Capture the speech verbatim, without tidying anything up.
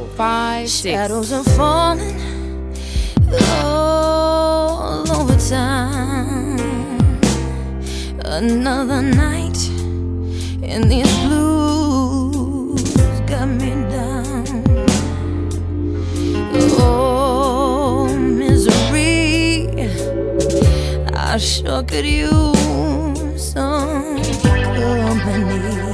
five, six. Shadows are falling all over town. Another night in these blues got me down. Oh, misery, I sure could use some company.